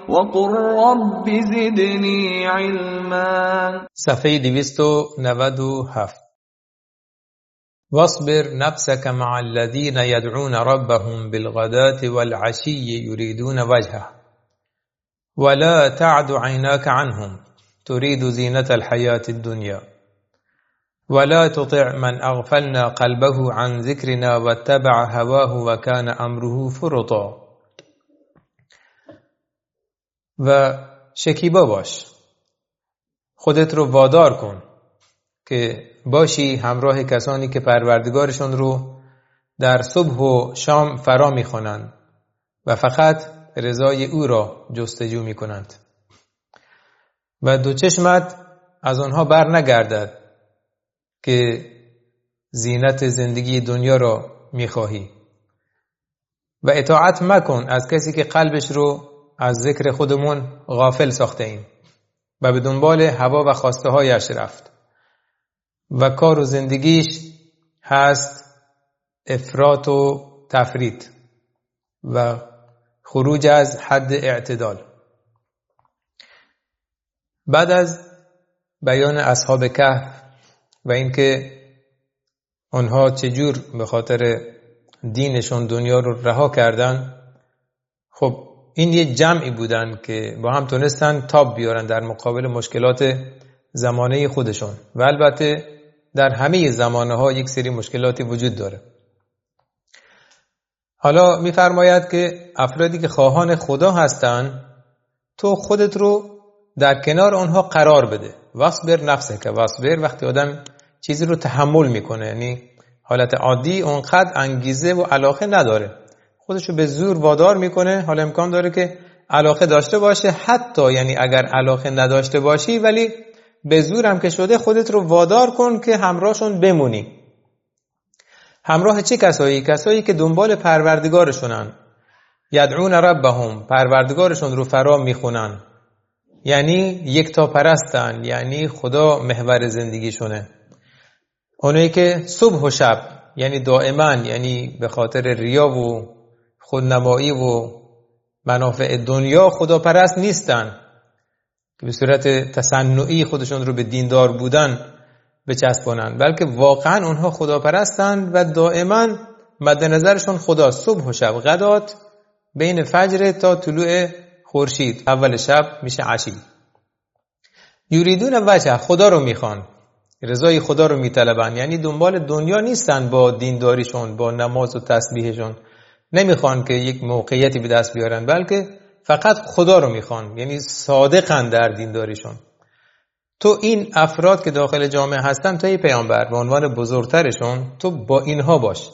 وقل رب زدني علما. صفحه 297. واصبر نفسك مع الذين يدعون ربهم بالغداة والعشي يريدون وجهه ولا تعد عيناك عنهم تريد زينة الحياة الدنيا ولا تطع من أغفلنا قلبه عن ذكرنا واتبع هواه وكان أمره فرطا. و شکیبا باش، خودت رو وادار کن که باشی همراه کسانی که پروردگارشون رو در صبح و شام فرا میخوانند و فقط رضای او را جستجو میکنند و دو چشمت از آنها بر نگردد که زینت زندگی دنیا را میخواهی و اطاعت مکن از کسی که قلبش رو از ذکر خودمون غافل ساخته ایم و به دنبال هوا و خواسته هایش رفت و کار و زندگیش هست افراط و تفریط و خروج از حد اعتدال. بعد از بیان اصحاب کهف و اینکه آنها چجور به خاطر دینشون دنیا رو رها کردن، خب این یه جمعی بودن که با هم تونستن تاب بیارن در مقابل مشکلات زمانه خودشون و البته در همه زمانه ها یک سری مشکلاتی وجود داره. حالا میفرماید که افرادی که خواهان خدا هستن تو خودت رو در کنار آنها قرار بده. واصبر نفسک، واصبر وقتی آدم چیزی رو تحمل میکنه، یعنی حالت عادی اونقدر انگیزه و علاقه نداره، خودشو به زور وادار میکنه. حالا امکان داره که علاقه داشته باشه، حتی یعنی اگر علاقه نداشته باشی ولی به زور هم که شده خودت رو وادار کن که همراهشون بمونی. همراه چه کسایی؟ کسایی که دنبال پروردگارشونن، یدعون ربهم، پروردگارشون رو فرا میخونن، یعنی یکتا پرستن، یعنی خدا محور زندگیشونه. اونایی که صبح و شب، یعنی دائما، یعنی به خاطر ریا و خودنمایی و منافع دنیا خدا پرست نیستن که به صورت تصنعی خودشون رو به دیندار بودن بچسبونن، بلکه واقعا اونها خدا پرستن و دائما مد نظرشون خدا. صبح و شب، غدات بین فجر تا طلوع خورشید، اول شب میشه عشی. یریدون وجه، خدا رو میخوان، رضای خدا رو میطلبن، یعنی دنبال دنیا نیستن. با دینداریشون، با نماز و تسبیحشون نمیخوان که یک موقعیتی به دست بیارن، بلکه فقط خدا رو میخوان، یعنی صادقن در دینداریشون. تو این افراد که داخل جامعه هستن، تو ای پیامبر به عنوان بزرگترشون تو با اینها باش.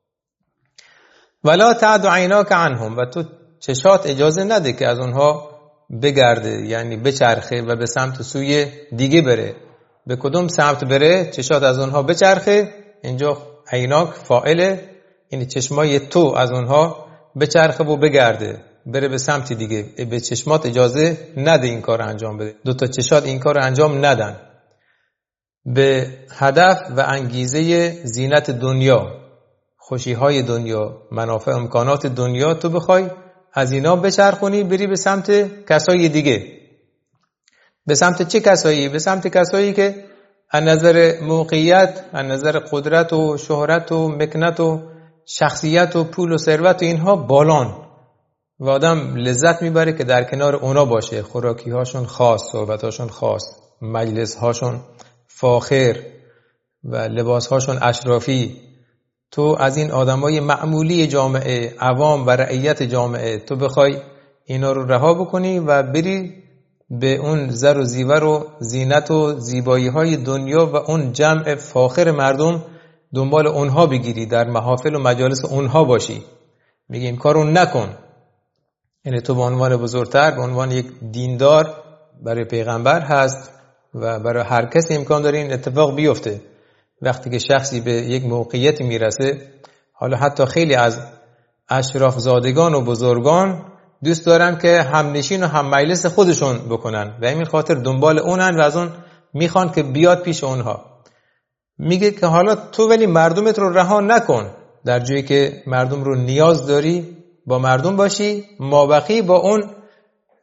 ولا تعد عیناک عنهم، و تو چشات اجازه نده که از اونها بگرده، یعنی بچرخه و به سمت سوی دیگه بره. به کدوم سمت بره؟ چشات از اونها بچرخه. اینجا عیناک فاعله، یعنی چشمای تو از اونها بچرخه و بگرده، بره به سمت دیگه. به چشمات اجازه نده این کار انجام بده. دو تا چشات این کار انجام ندن. به هدف و انگیزه زینت دنیا، خوشیهای دنیا، منافع امکانات دنیا تو بخوای از اینا بچرخونی، بری به سمت کسای دیگه. به سمت چه کسایی؟ به سمت کسایی که از نظر موقعیت، از نظر قدرت و شهرت و مکنت و شخصیت و پول و ثروت و اینها بالان و آدم لذت میبره که در کنار اونا باشه. خوراکی هاشون خاص، صحبت هاشون خاص، مجلس هاشون فاخر و لباس هاشون اشرافی. تو از این آدمای معمولی جامعه، عوام و رعیت جامعه، تو بخوای اینا رو رها بکنی و بری به اون زر و زیور و زینت و زیبایی های دنیا و اون جمع فاخر مردم دنبال اونها بگیری، در محافل و مجالس اونها باشی. میگه این کارو نکن. یعنی تو به عنوان بزرگتر، به عنوان یک دیندار، برای پیغمبر هست و برای هر کسی امکان داره این اتفاق بیفته. وقتی که شخصی به یک موقعیت میرسه، حالا حتی خیلی از اشراف زادگان و بزرگان دوست دارن که هم نشین و هم مجلس خودشون بکنن و همین خاطر دنبال اونن و از اون میخوان که بیاد پیش اونها. میگه که حالا تو ولی مردمت رو رها نکن، در جایی که مردم رو نیاز داری با مردم باشی، مابقی با اون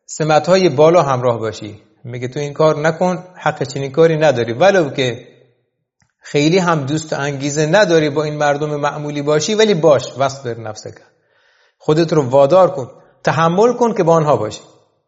سمت‌های بالا همراه باشی. میگه تو این کار نکن، حق چنین کاری نداری، ولو که خیلی هم دوست و انگیزه نداری با این مردم معمولی باشی، ولی باش، واصبر نفسک، خودت رو وادار کن، تحمل کن که با آنها باشی.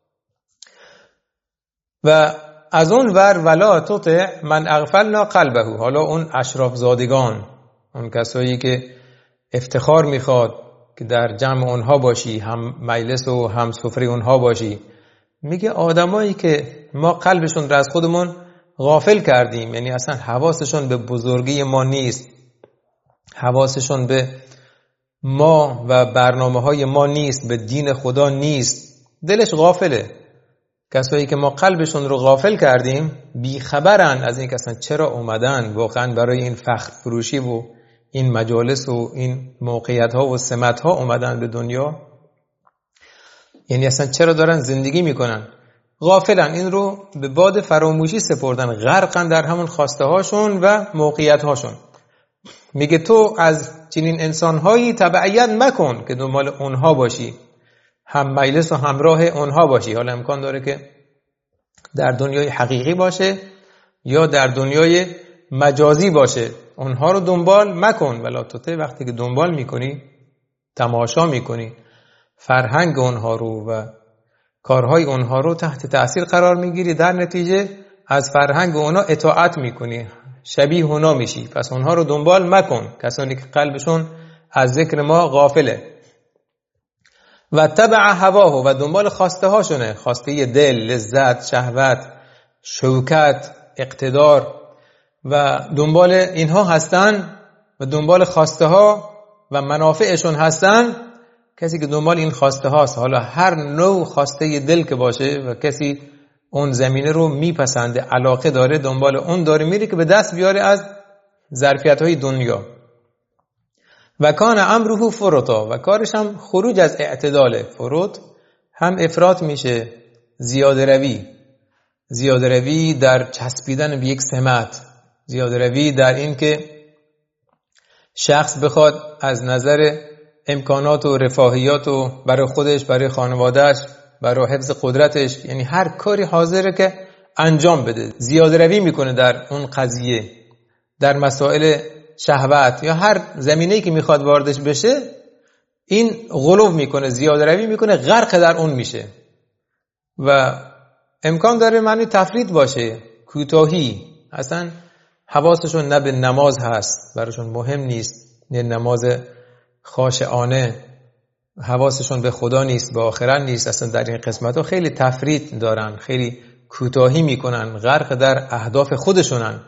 و از اون ور ولا تطع من اغفلنا قلبه، حالا اون اشراف زادگان، اون کسایی که افتخار میخواد که در جمع اونها باشی، هم مجلس و هم سفره اونها باشی، میگه آدمایی که ما قلبشون رو از خودمون غافل کردیم، یعنی اصلا حواسشون به بزرگی ما نیست، حواسشون به ما و برنامه های ما نیست، به دین خدا نیست، دلش غافله. کسایی که ما قلبشون رو غافل کردیم بیخبرن از این که اصلا چرا اومدن واقعا برای این فخر فروشی و این مجالس و این موقعیت ها و سمت ها اومدن به دنیا، یعنی اصلا چرا دارن زندگی میکنن، غافلن، این رو به باد فراموشی سپردن، غرقن در همون خواسته هاشون و موقعیت هاشون. میگه تو از چنین انسان هایی تبعیت مکن که دنبال اونها باشی، هم مجلس و همراه اونها باشی. حالا امکان داره که در دنیای حقیقی باشه یا در دنیای مجازی باشه، اونها رو دنبال مکن. ولی تو وقتی که دنبال میکنی، تماشا میکنی فرهنگ اونها رو و کارهای اونها رو، تحت تأثیر قرار میگیری، در نتیجه از فرهنگ اونها اطاعت میکنی، شبیه اونا میشی. پس اونها رو دنبال مکن، کسانی که قلبشون از ذکر ما غافله. و تبع هواه، و دنبال خواسته هاشونه، خواسته دل، لذت، شهوت، شوکت، اقتدار، و دنبال اینها هستن و دنبال خواسته ها و منافعشون هستن. کسی که دنبال این خواسته هاست، حالا هر نوع خواسته دل که باشه و کسی اون زمینه رو میپسنده، علاقه داره، دنبال اون داره میره که به دست بیاره از ظرفیت های دنیا. و کان امره فرطا، و کارش هم خروج از اعتداله. فرط هم افراط میشه، زیاده روی در چسبیدن به یک سمت، زیاده روی در این که شخص بخواد از نظر امکانات و رفاهیات و برای خودش، برای خانوادهش، برای حفظ قدرتش، یعنی هر کاری حاضره که انجام بده، زیاده روی میکنه در اون قضیه، در مسائل شهوت یا هر زمینه‌ای که میخواد واردش بشه، این غلو میکنه، زیاده روی میکنه، غرق در اون میشه. و امکان داره معنی تفرید باشه، کوتاهی، اصلا حواسشون نه به نماز هست، براشون مهم نیست، نه نماز خاشعانه، حواسشون به خدا نیست، به آخرت نیست، اصلا در این قسمت‌ها خیلی تفرید دارن، خیلی کوتاهی میکنن، غرق در اهداف خودشونن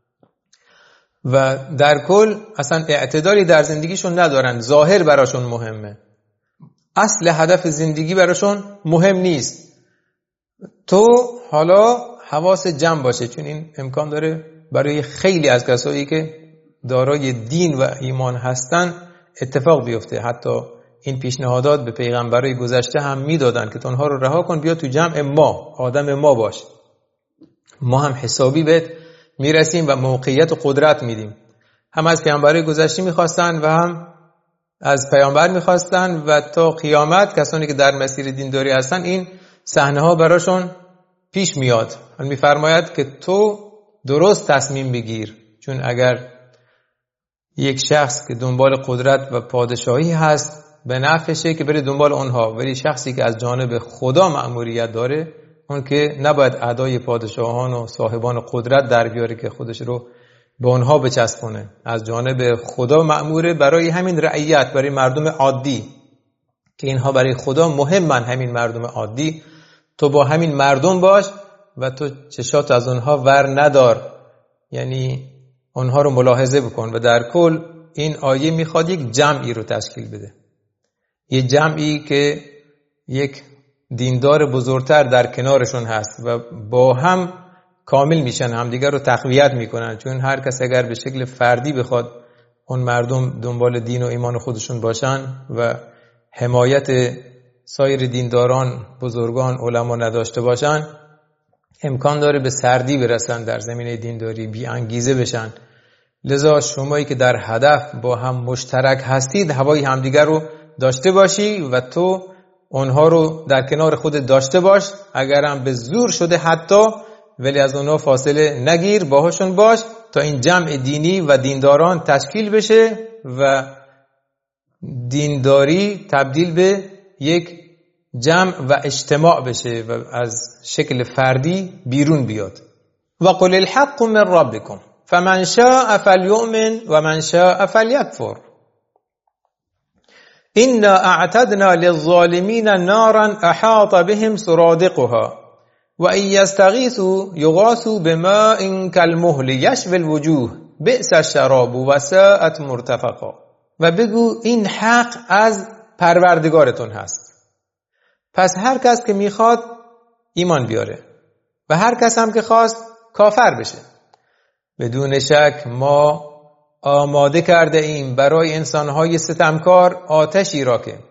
و در کل اصلا اعتدالی در زندگیشون ندارن، ظاهر براشون مهمه، اصل هدف زندگی براشون مهم نیست. تو حالا حواس جمع باشه، چون این امکان داره برای خیلی از کسایی که دارای دین و ایمان هستن اتفاق بیفته. حتی این پیشنهادات به پیغمبرای گذشته هم میدادن که تونها رو رها کن، بیا تو جمع ما، آدم ما باش، ما هم حسابی بهت میرسیم و موقعیت و قدرت میدیم. هم از پیامبرای گذشته میخواستن و هم از پیامبر میخواستن و تا قیامت کسانی که در مسیر دینداری هستن این صحنه ها براشون پیش میاد. میفرماید که تو درست تصمیم بگیر، چون اگر یک شخص که دنبال قدرت و پادشاهی هست به نفعشه که بره دنبال اونها، ولی شخصی که از جانب خدا مأموریت داره، اون که نباید اعدای پادشاهان و صاحبان قدرت در بیاره که خودش رو به اونها بچسبونه. از جانب خدا مأموره برای همین رعیت، برای مردم عادی که اینها برای خدا مهمن، همین مردم عادی، تو با همین مردم باش و تو چشات از اونها ور ندار، یعنی اونها رو ملاحظه بکن. و در کل این آیه میخواد یک جمعی رو تشکیل بده، یک جمعی که یک دیندار بزرگتر در کنارشون هست و با هم کامل میشن، همدیگر رو تقویت میکنن. چون هر کس اگر به شکل فردی بخواد اون مردم دنبال دین و ایمان خودشون باشن و حمایت سایر دینداران، بزرگان، علما نداشته باشن، امکان داره به سردی برسن در زمینه دینداری، بی انگیزه بشن. لذا شمایی که در هدف با هم مشترک هستید، هوای همدیگر رو داشته باشی و تو اونها رو در کنار خودت داشته باش، اگرم به زور شده حتی، ولی از اونها فاصله نگیر، باهاشون باش تا این جمع دینی و دینداران تشکیل بشه و دینداری تبدیل به یک جمع و اجتماع بشه و از شکل فردی بیرون بیاد. و قل الحق من ربکم فمن شاء فلیؤمن و من شاء فلیکفر إنا أعتدنا للظالمين نارا أحاط بهم سرادقها وإن يستغيثوا يغاثوا بماء كالمهل يشوي الوجوه بئس الشراب وساءت مرتفقا. و بگو این حق از پروردگارتون هست، پس هر کس که میخواد ایمان بیاره و هر کس هم که خواست کافر بشه. بدون شک ما آماده کرده ایم برای انسانهای ستمکار آتشی را که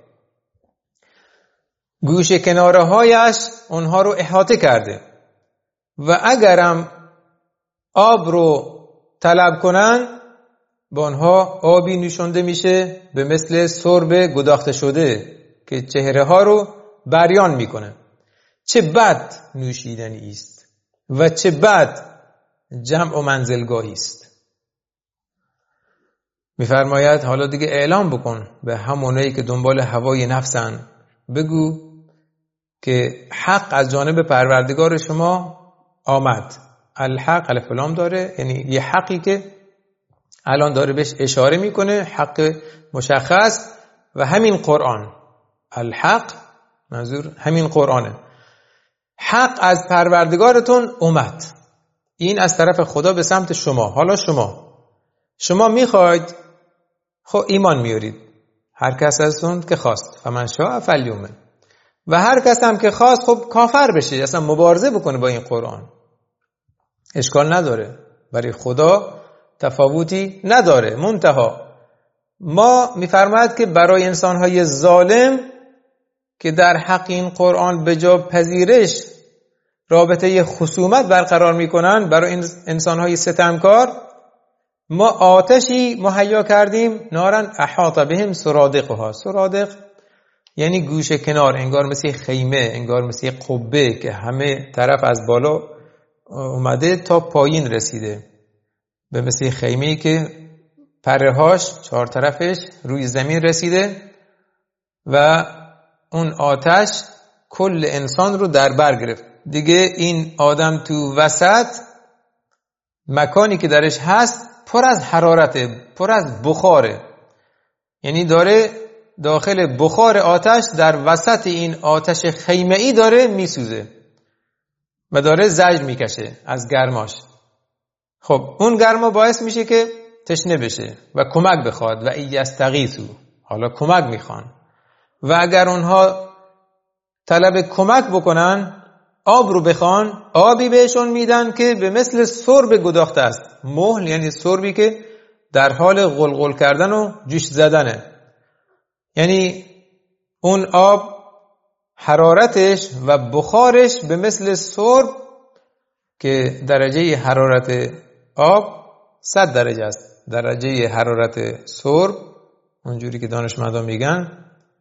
گوشه کناره هایش اونها رو احاطه کرده و اگرم آب رو طلب کنن با اونها آبی نوشونده میشه به مثل سرب گداخته شده که چهره ها رو بریان میکنه. چه بد نوشیدنی است و چه بد جمع و منزلگاهی است. میفرماید حالا دیگه اعلام بکن به همونایی که دنبال هوای نفسن، بگو که حق از جانب پروردگار شما آمد. الحق الف لام داره، یعنی یه حقی که الان داره بهش اشاره میکنه، حق مشخص و همین قرآن. الحق منظور همین قرآنه. حق از پروردگارتون اومد، این از طرف خدا به سمت شما. حالا شما میخواید خب ایمان میارید، هر کس ازتون که خواست فمن شاء فلیؤمن، و هر کس هم که خواست خب کافر بشه، اصلا مبارزه بکنه با این قرآن، اشکال نداره، برای خدا تفاوتی نداره. منتها ما میفرماید که برای انسانهای ظالم که در حق این قرآن به جا پذیرش رابطه خصومت برقرار میکنن، برای این انسانهای ستمکار ما آتشی مهیا کردیم، نارن احاط بهم سرادقها. سرادق یعنی گوشه کنار، انگار مثل خیمه، انگار مثل قبه که همه طرف از بالا اومده تا پایین رسیده، به مثل خیمه‌ای که پرهاش چهار طرفش روی زمین رسیده و اون آتش کل انسان رو در بر گرفت. دیگه این آدم تو وسط مکانی که درش هست پر از حرارته، پر از بخاره، یعنی داره داخل بخار آتش در وسط این آتش خیمه‌ای داره میسوزه و داره زجر میکشه از گرماش. خب اون گرما باعث میشه که تشنه بشه و کمک بخواد و یستغیثوا، حالا کمک میخوان و اگر اونها طلب کمک بکنن، آب رو بخوان، آبی بهشون میدن که به مثل سرب گداخته است. مهل یعنی سربی که در حال غلغل کردن و جوش زدنه، یعنی اون آب حرارتش و بخارش به مثل سرب که درجه حرارت آب 100 درجه است. درجه حرارت سرب اونجوری که دانشمندان میگن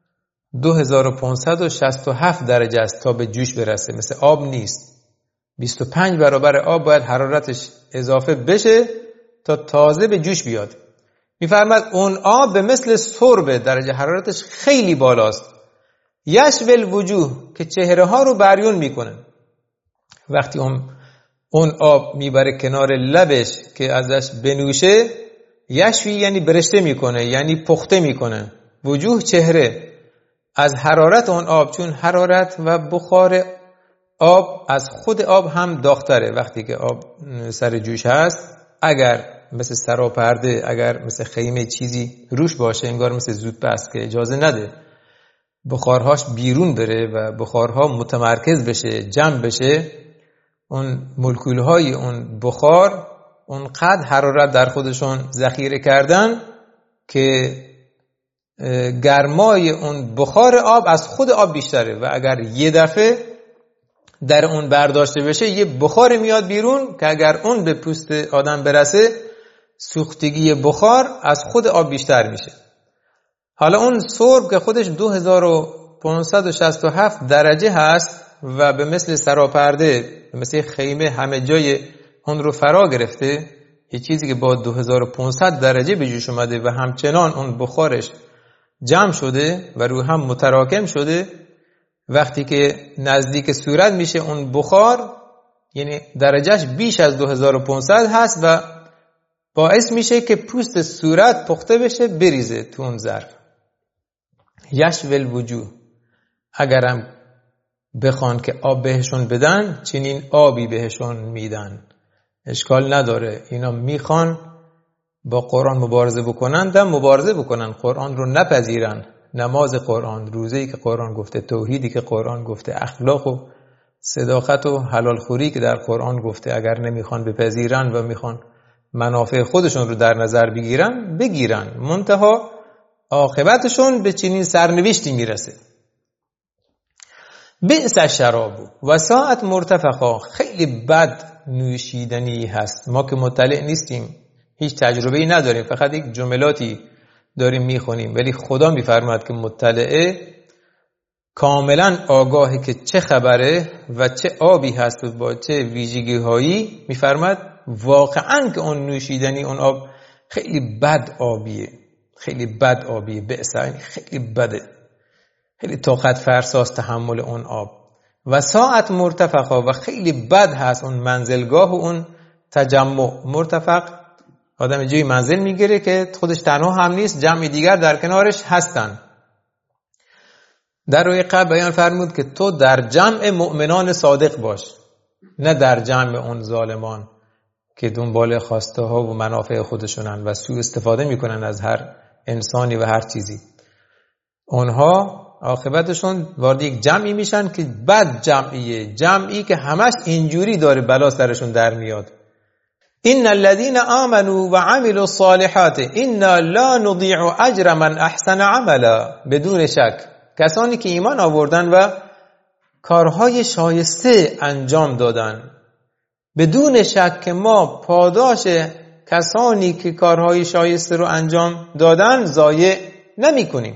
2567 درجه است تا به جوش برسه، مثل آب نیست. 25 برابر آب باید حرارتش اضافه بشه تا تازه به جوش بیاد. میفرماد اون آب به مثل سرب، درجه حرارتش خیلی بالاست. یشوی الوجوه که چهره ها رو بریون میکنه. وقتی اون آب میبره کنار لبش که ازش بنوشه، یشوی یعنی برشته میکنه، یعنی پخته میکنه. وجوه چهره از حرارت اون آب، چون حرارت و بخار آب از خود آب هم داغ‌تره. وقتی که آب سر جوش هست، اگر مثل سراپرده، اگر مثل خیمه چیزی روش باشه، انگار مثل زودپس که اجازه نده بخارهاش بیرون بره و بخارها متمرکز بشه، جمع بشه، اون مولکولهای اون بخار اونقدر حرارت در خودشون ذخیره کردن که گرمای اون بخار آب از خود آب بیشتره و اگر یه دفعه در اون برداشته بشه یه بخار میاد بیرون که اگر اون به پوست آدم برسه سوختگی بخار از خود آب بیشتر میشه. حالا اون سرب که خودش 2000 2567 درجه هست و به مثل سراپرده، به مثل خیمه همه جای اون رو فرا گرفته، یه چیزی که با 2500 درجه به جوش اومده و همچنان اون بخارش جمع شده و رو هم متراکم شده، وقتی که نزدیک صورت میشه اون بخار، یعنی درجهش بیش از 2500 هست و باعث میشه که پوست صورت پخته بشه بریزه تو اون ظرف. یشوی الوجوه، اگرم بخوان که آب بهشون بدن چنین آبی بهشون میدن. اشکال نداره اینا میخوان با قرآن مبارزه بکنن، دم مبارزه بکنن، قرآن رو نپذیرن، نماز قرآن، روزه‌ای که قرآن گفته، توحیدی که قرآن گفته، اخلاق و صداقت و حلال خوری که در قرآن گفته، اگر نمیخوان بپذیرن و میخوان منافع خودشون رو در نظر بگیرن، منتها عاقبتشون به چنین سرنوشتی میرسه. بئس الشراب و ساعت مرتفقا، خیلی بد نوشیدنی هست. ما که مطلع نیستیم، هیچ تجربه‌ای نداریم، فقط یک جملاتی داریم میخونیم، ولی خدا میفرماید که مطلعه، کاملا آگاهی که چه خبره و چه آبی هست و با چه ویژگی‌هایی. میفرماید واقعا که اون نوشیدنی اون آب خیلی بد آبیه، خیلی بد آبیه. بئس یعنی خیلی بده، خیلی طاقت فرساست تحمل اون آب. و ساعت مرتفقا، و خیلی بد هست اون منزلگاه و اون تجمع. مرتفق آدم جایی منزل میگیره که خودش تنها هم نیست، جمع دیگر در کنارش هستن. در روی قبل بیان فرمود که تو در جمع مؤمنان صادق باش، نه در جمع اون ظالمان که دنبال خواسته ها و منافع خودشونن و سوء استفاده میکنن از هر انسانی و هر چیزی. اونها عاقبتشون وارد یک جمعی میشن که بد جمعیه، جمعی که همش اینجوری داره بلا سرشون در میاد. ان الذين آمنوا وعملوا الصالحات انا لا نضيع اجر من احسن عملا. بدون شک کسانی که ایمان آوردن و کارهای شایسته انجام دادن، بدون شک که ما پاداش کسانی که کارهای شایسته رو انجام دادن ضایع نمی کنیم.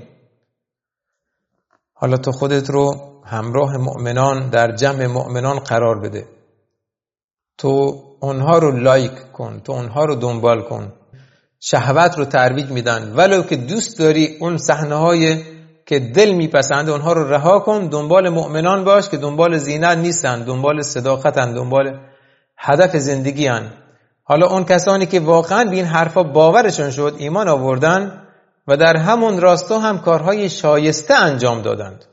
حالا تو خودت رو همراه مؤمنان در جمع مؤمنان قرار بده، تو اونها رو لایک کن، تو اونها رو دنبال کن. شهوت رو ترویج میدن، ولو که دوست داری اون صحنه‌های که دل میپسنده اونها رو رها کن، دنبال مؤمنان باش که دنبال زینت نیستن، دنبال صداقتن، دنبال هدف زندگی هن. حالا اون کسانی که واقعا به این حرفا باورشون شد، ایمان آوردن و در همون راستا هم کارهای شایسته انجام دادند.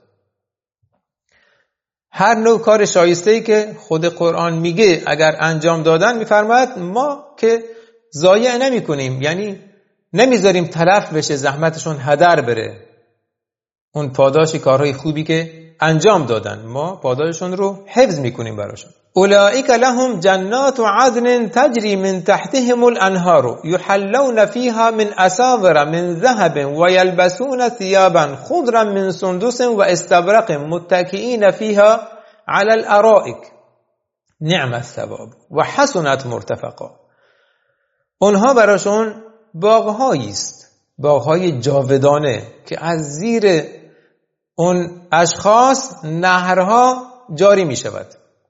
هر نوع کار شایسته‌ای که خود قرآن میگه اگر انجام دادن، میفرماید ما که ضایع نمی کنیم، یعنی نمیذاریم تلف بشه، زحمتشون هدر بره. اون پاداش کارهای خوبی که انجام دادن ما پاداششون رو حفظ میکنیم براشون. اولئک لهم جنات عدن تجری من تحتهم الانهار یحلون فیها من اساور من ذهب و یلبسون ثیابا خضرا من سندس و استبرق متکئین فیها علی الارائک نعم الثواب و حسنت مرتفقا. اونها براشون باغهایی است، باغهای جاودانه که از زیر اون اشخاص نهرها جاری می شود.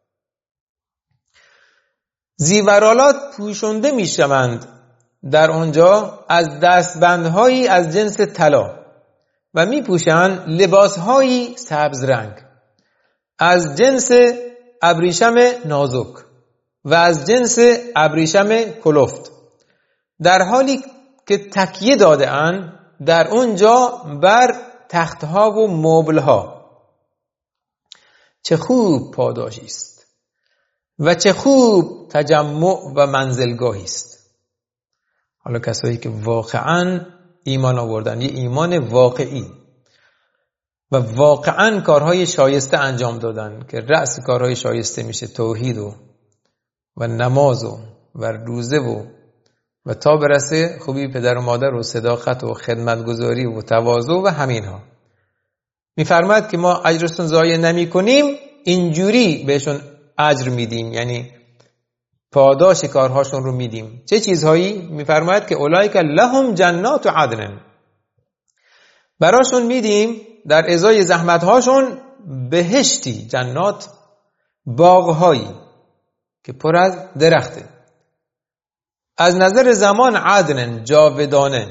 زیورالات پوشونده می شوند در اونجا از دستبندهایی از جنس طلا و می پوشند لباسهایی سبز رنگ از جنس ابریشم نازک و از جنس ابریشم کلفت، در حالی که تکیه داده اند در اونجا بر تختها و مبلها. چه خوب پاداشی است و چه خوب تجمع و منزلگاهی است. حالا کسایی که واقعا ایمان آوردن، یه ایمان واقعی و واقعا کارهای شایسته انجام دادن که رأس کارهای شایسته میشه توحید و نماز و روزه و تا برسه خوبی پدر و مادر و صداقت و خدمتگزاری و تواضع و همینها. میفرماید که ما اجرشون ضایع نمی کنیم، اینجوری بهشون اجر میدیم، یعنی پاداش کارهاشون رو میدیم. چه چیزهایی؟ میفرماید که اولئک لهم جنات عدن، براشون میدیم در ازای زحمت‌هاشون بهشتی، جنات، باغ‌هایی که پر از درخته. از نظر زمان عدن، جاودانه،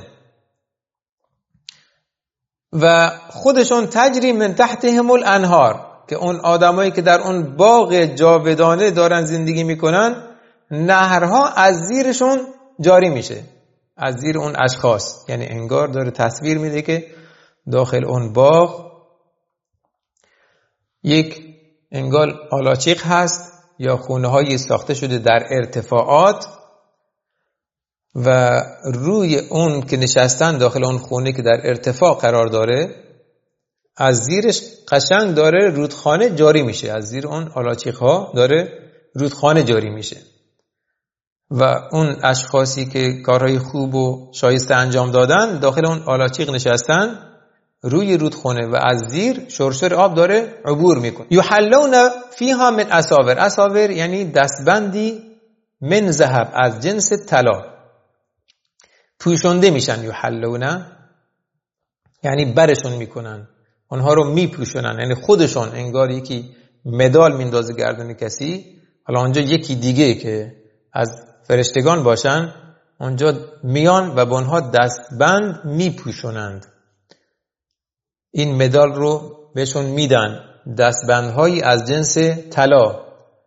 و خودشون تجری من تحتهم الانهار، که اون آدمایی که در اون باغ جاودانه دارن زندگی میکنن، نهرها از زیرشون جاری میشه، از زیر اون اشخاص. یعنی انگار داره تصویر میده که داخل اون باغ یک انگار آلاچیق هست یا خونه هایی ساخته شده در ارتفاعات، و روی اون که نشستن داخل اون خونه که در ارتفاع قرار داره، از زیرش قشنگ داره رودخانه جاری میشه، از زیر اون آلاچیق ها داره رودخانه جاری میشه، و اون اشخاصی که کارهای خوب و شایسته انجام دادن داخل اون آلاچیق نشستن روی رودخانه و از زیر شرشر آب داره عبور میکنه. یحلون فیها من اساور، اساور یعنی دستبندی من ذهب، از جنس طلا پوشونده میشن. یحلون یعنی برشون میکنن، اونها رو میپوشونن، یعنی خودشون انگار یکی مدال میندازه گردن کسی، حالا اونجا یکی دیگه که از فرشتگان باشن اونجا میان و به اونها دستبند میپوشونند. این مدال رو بهشون میدن، دستبندهایی از جنس طلا،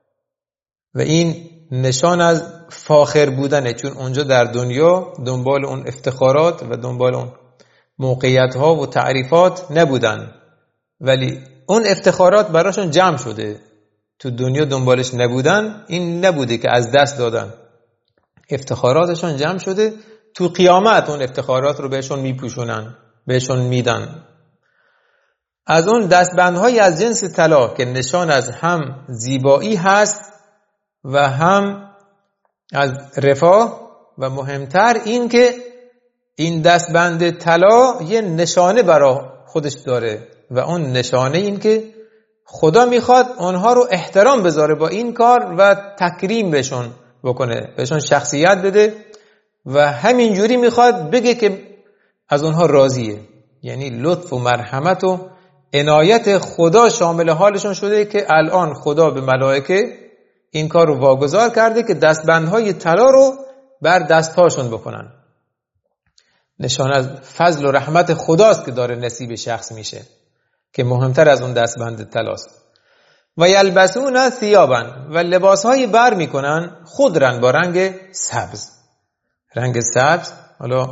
و این نشان از فاخر بودنه، چون اونجا در دنیا دنبال اون افتخارات و دنبال اون موقعیت ها و تعریفات نبودن، ولی اون افتخارات براشون جمع شده. تو دنیا دنبالش نبودن، این نبوده که از دست دادن، افتخاراتشون جمع شده، تو قیامت اون افتخارات رو بهشون میپوشونن، بهشون میدن. از اون دستبندهای از جنس طلا که نشان از هم زیبایی هست و هم از رفاه، و مهمتر این که این دستبند طلا یه نشانه برای خودش داره، و اون نشانه این که خدا میخواد اونها رو احترام بذاره با این کار و تکریم بهشون بکنه، بهشون شخصیت بده، و همینجوری میخواد بگه که از اونها راضیه. یعنی لطف و مرحمت و عنایت خدا شامل حالشون شده که الان خدا به ملائکه این کار رو واگذار کرده که دستبندهای طلا رو بر دستهاشون بکنن. نشان از فضل و رحمت خداست که داره نصیب شخص میشه، که مهمتر از اون دستبند طلاست. و یلبسون ثیابا، و لباسهایی بر میکنن خضرا، با رنگ سبز. رنگ سبز، حالا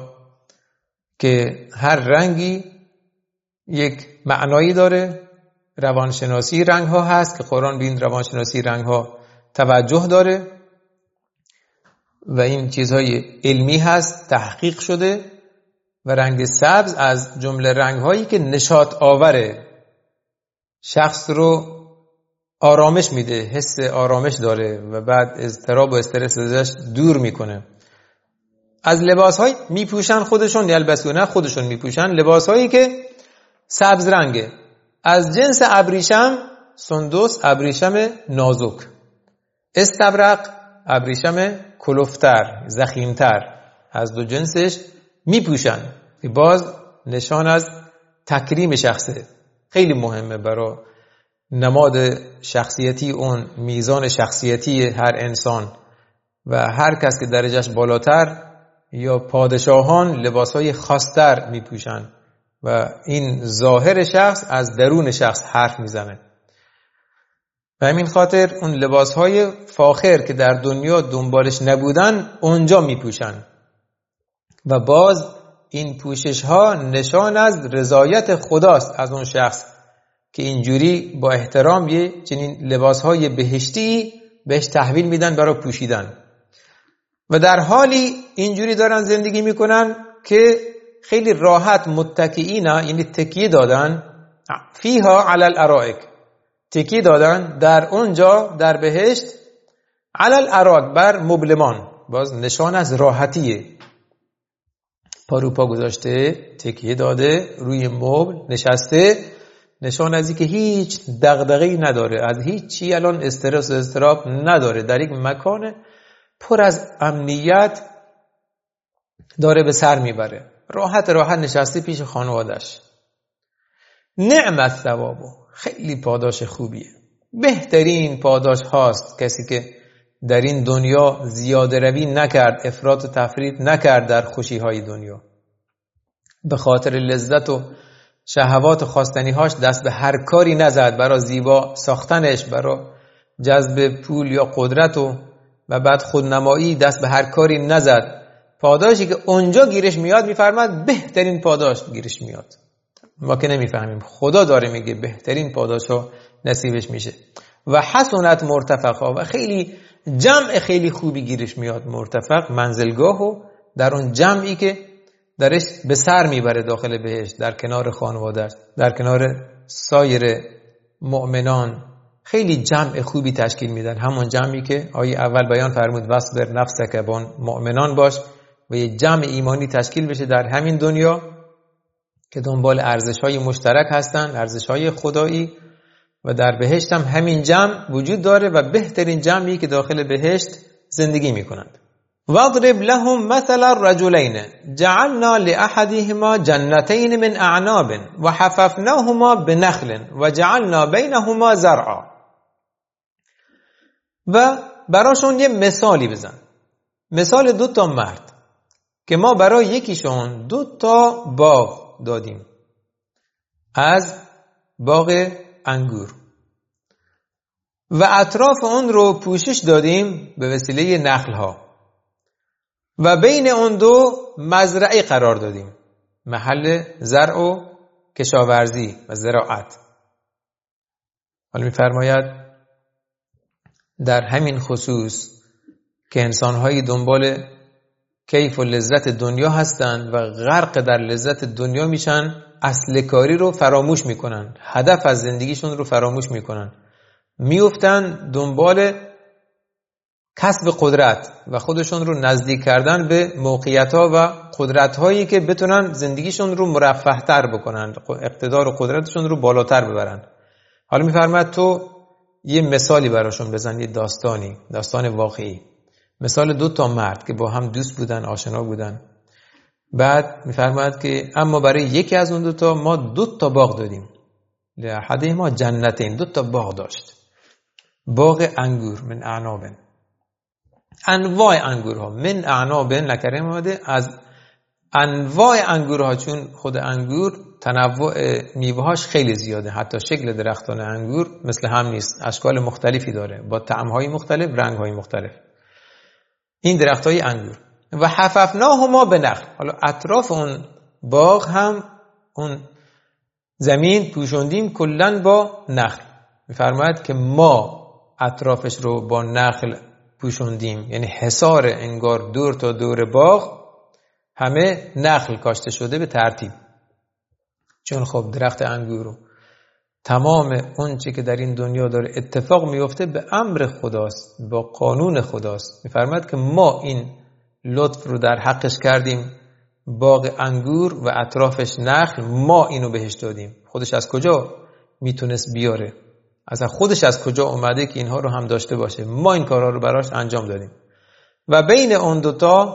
که هر رنگی یک معنایی داره، روانشناسی رنگ ها هست که قرآن به این روانشناسی رنگ ها توجه داره و این چیزهای علمی هست، تحقیق شده. و رنگ سبز از جمله رنگ هایی که نشاط آوره، شخص رو آرامش میده، حس آرامش داره و بعد اضطراب و استرس ازش دور میکنه. از لباس های میپوشن خودشون، یلبسونه خودشون میپوشن لباس هایی که سبز رنگه، از جنس ابریشم، سندس ابریشم نازک، استبرق ابریشم کلفتر ضخیمتر، از دو جنسش میپوشن. باز نشان از تکریم شخصه، خیلی مهمه برای نماد شخصیتی، اون میزان شخصیتی هر انسان و هر کس که درجهش بالاتر یا پادشاهان لباسهای خاص‌تر میپوشن و این ظاهر شخص از درون شخص حرف میزنه. و همین خاطر اون لباسهای فاخر که در دنیا دنبالش نبودن اونجا میپوشن و باز این پوشش ها نشان از رضایت خداست از اون شخص که اینجوری با احترام یه چنین لباس های بهشتی بهش تحویل میدن برای پوشیدن و در حالی اینجوری دارن زندگی میکنن که خیلی راحت متکئین، یعنی تکیه دادن، فیها علی الارائک، تکیه دادن در اونجا در بهشت، علی الارائک بر مبلمان، باز نشان از راحتیه، پا رو پا گذاشته، تکیه داده، روی مبل نشسته، نشان از اینکه هیچ دغدغه‌ای نداره، از هیچ چی الان استرس و اضطراب نداره، در یک مکان پر از امنیت داره به سر میبره، راحت نشسته پیش خانوادش. نعم الثواب، خیلی پاداش خوبیه، بهترین پاداش هاست کسی که در این دنیا زیاده روی نکرد، افراط و تفرید نکرد در خوشی های دنیا، به خاطر لذت و شهوات و خواستنیهاش دست به هر کاری نزد برای زیبا ساختنش، برای جذب پول یا قدرت و بعد خودنمایی دست به هر کاری نزد. پاداشی که اونجا گیرش میاد میفرماد بهترین پاداش گیرش میاد. ما که نمیفهمیم، خدا داره میگه بهترین پاداشا نصیبش میشه. و حسنت مرتفقا، و خیلی جمع خیلی خوبی گیرش میاد، مرتفق منزلگاهو در اون جمعی که درش به سر میبره داخل بهشت، در کنار خانواده‌اش، در کنار سایر مؤمنان، خیلی جمع خوبی تشکیل میدن. همون جمعی که آیه اول بیان فرمود واصبر نفسک با مؤمنان باش، و یه جمع ایمانی تشکیل بشه در همین دنیا که دنبال ارزش‌های مشترک هستن، ارزش‌های خدایی، و در بهشت هم همین جمع وجود داره و بهترین جمعی که داخل بهشت زندگی میکنند. واضرب لهم مثل الرجلين جعلنا لأحدهما جنتين من أعناب وحففناهما بنخل وجعلنا بينهما زرعا. و براشون یه مثالی بزن، مثال 2 مرد که ما برای یکیشون 2 باغ دادیم از باغ انگور و اطراف اون رو پوشش دادیم به وسیله نخل‌ها و بین اون 2 مزرعه قرار دادیم، محل زرع و کشاورزی و زراعت. حالا می‌فرماید در همین خصوص که انسان‌های دنبال کیف و لذت دنیا هستند و غرق در لذت دنیا میشن، اصل کاری رو فراموش میکنن، هدف از زندگیشون رو فراموش میکنن، میفتن دنبال کسب قدرت و خودشون رو نزدیک کردن به موقعیت‌ها و قدرت‌هایی که بتونن زندگیشون رو مرفه‌تر بکنن، اقتدار و قدرتشون رو بالاتر ببرن. حالا میفرماید تو یه مثالی براشون بزن، یه داستان واقعی، مثال 2 مرد که با هم دوست بودن، آشنا بودن. بعد میفرماید که اما برای یکی از اون 2 ما 2 باغ دادیم، لأحدهما جنتین، 2 باغ داشت، باغ انگور من اعناب، انواع انگورها، من اعناب نکره اومده، از انواع انگورها، چون خود انگور تنوع میوه‌هاش خیلی زیاده، حتی شکل درختان انگور مثل هم نیست، اشکال مختلفی داره با طعم‌های مختلف، رنگ‌های مختلف این درخت‌های انگور. و حففناهما بنخل، حالا اطراف اون باغ هم اون زمین پوشوندیم کلاً با نخل. می‌فرماید که ما اطرافش رو با نخل پوشوندیم، یعنی حصار انگار دور تا دور باغ همه نخل کاشته شده به ترتیب، چون خب درخت انگور رو تمام اون چی که در این دنیا داره اتفاق میفته به امر خداست، با قانون خداست. میفرماید که ما این لطف رو در حقش کردیم، باغ انگور و اطرافش نخل، ما اینو بهش دادیم. خودش از کجا میتونست بیاره؟ از خودش از کجا اومده که اینها رو هم داشته باشه؟ ما این کارها رو براش انجام دادیم. و بین اون 2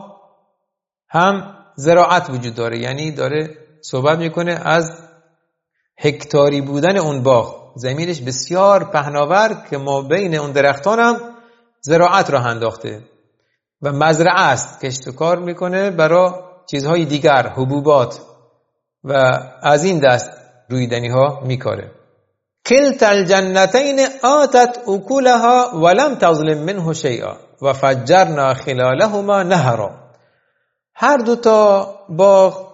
هم زراعت وجود داره، یعنی داره صحبت میکنه از هکتاری بودن اون باغ، زمینش بسیار پهناور که ما بین اون درختان هم زراعت را انداخته و مزرعه است، کشت و کار میکنه برای چیزهای دیگر، حبوبات و از این دست رویدنی ها میکاره. کلتا الجنتین آتت اکلها ولم تظلم منه شیئا و فجرنا خلالهما نهرا. هر 2 باغ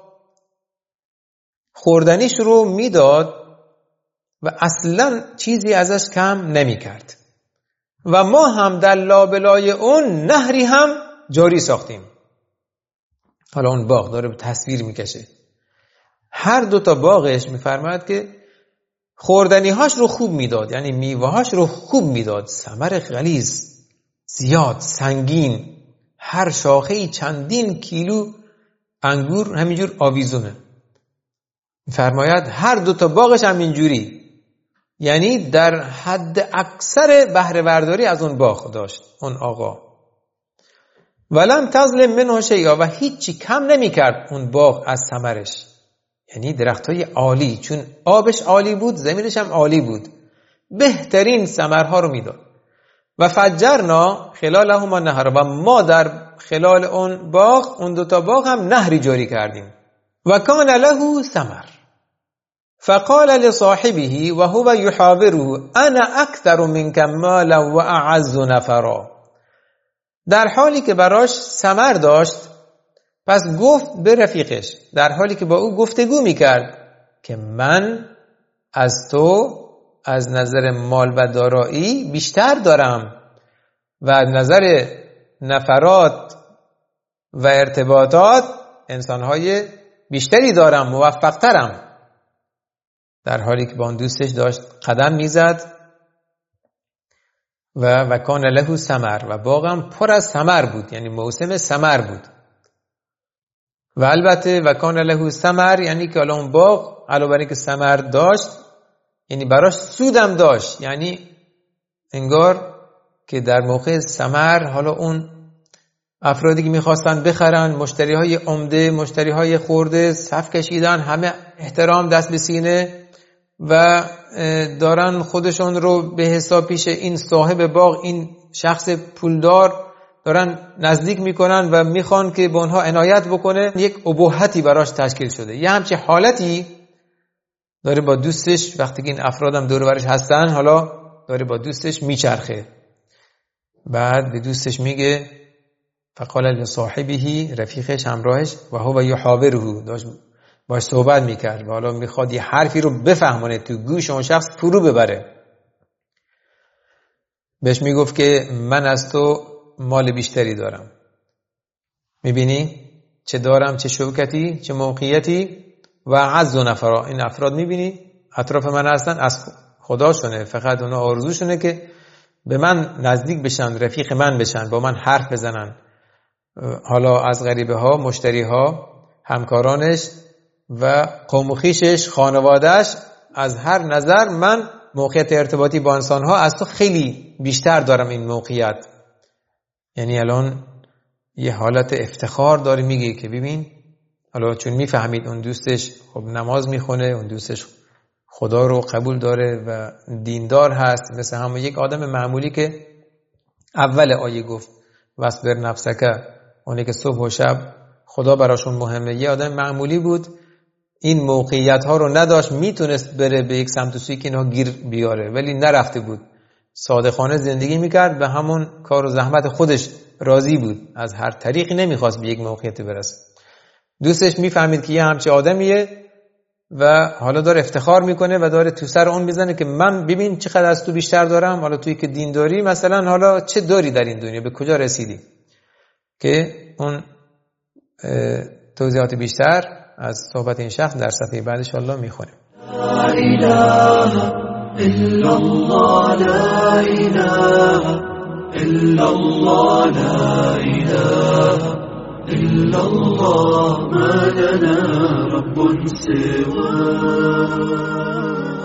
خوردنیش رو میداد و اصلا چیزی ازش کم نمی کرد و ما هم در لابلای اون نهری هم جاری ساختیم. حالا اون باغ داره به تصویر میکشه، هر 2 باغش میفرماید که خوردنیهاش رو خوب میداد، یعنی میوهاش رو خوب میداد، ثمر غلیظ زیاد سنگین، هر شاخه‌ای چندین کیلو انگور همینجور آویزونه. فرماید هر 2 باغش هم اینجوری، یعنی در حد اکثر بهره برداری از اون باغ داشت اون آقا. ولم تظلم منه شیئا، و هیچی کم نمی کرد اون باغ از ثمرش، یعنی درختای عالی، چون آبش عالی بود زمینش هم عالی بود، بهترین ثمرها رو میداد. و فجرنا خلالهما نهر، و ما در خلال اون باغ، اون دوتا باغ هم نهری جاری کردیم. و کان له ثمر فقال لصاحبه وهو يحاوره انا اکثر منك مالا و اعز نفرا. در حالی که براش ثمر داشت، پس گفت به رفیقش، در حالی که با او گفتگو میکرد که من از تو از نظر مال و دارایی بیشتر دارم و از نظر نفرات و ارتباطات انسانهای بیشتری دارم، موفقترم. در حالی که با اون دوستش داشت قدم میزد. و کان له ثمر، و باغم پر از ثمر بود، یعنی موسم ثمر بود. و البته و کان له ثمر یعنی که الان اون باغ علاوه بر اینکه ثمر داشت، یعنی براش سودم داشت. یعنی انگار که در موقع ثمر حالا اون افرادی که میخواستن بخرن، مشتری های عمده، مشتری های خورده صف کشیدن، همه احترام دست به سینه و دارن خودشون رو به حساب پیش این صاحب باغ، این شخص پولدار دارن نزدیک میکنن و میخوان که به اونها عنایت بکنه. یک ابهتی براش تشکیل شده. یه همچه حالتی داره با دوستش، وقتی که این افرادم دور و برش هستن، حالا داره با دوستش میچرخه. بعد به دوستش میگه فقال لصاحبه، رفیقش همراهش، و هو یحاوره، داشت باش صحبت میکرد و حالا میخواد یه حرفی رو بفهمونه تو گوش اون شخص فرو ببره. بهش میگفت که من از تو مال بیشتری دارم، میبینی چه دارم، چه شوکتی، چه موقعیتی. و عز و نفرا، این افراد میبینی اطراف من هستن، از خداشونه، فقط اونا آرزوشونه که به من نزدیک بشن، رفیق من بشن، با من حرف بزنن. حالا از غریبه ها، مشتری ها، همکارانش و قوم و خویشش، خانوادهش، از هر نظر من موقعیت ارتباطی با انسان ها از تو خیلی بیشتر دارم این موقعیت. یعنی الان یه حالت افتخار داره، میگه که ببین، حالا چون میفهمید اون دوستش خب نماز میخونه، اون دوستش خدا رو قبول داره و دیندار هست، مثل همون یک آدم معمولی که اول آیه گفت واصبر نفسک، اونی که صبح و شب خدا براشون مهمه. یه آدم معمولی بود، این موقعیت ها رو نداشت، میتونست بره به یک سمت و سوی که اینها گیر بیاره، ولی نرفته بود، صادقانه زندگی میکرد، به همون کار و زحمت خودش راضی بود، از هر طریقی نمیخواست به یک موقعیت برسه. دوستش میفهمید که یه همچه آدمیه و حالا داره افتخار میکنه و داره تو سر اون میزنه که من ببین چقدر از تو بیشتر دارم. حالا توی که دین داری مثلا، حالا چه داری در این دنیا، به کجا رسیدی؟ که اون توضیحات بیشتر از صحبت این شخص در صفحه بعد انشاءالله میخونیم. لا اله الا الله، لا اله الا الله، لا اله الا الله، ما لنا رب سواه.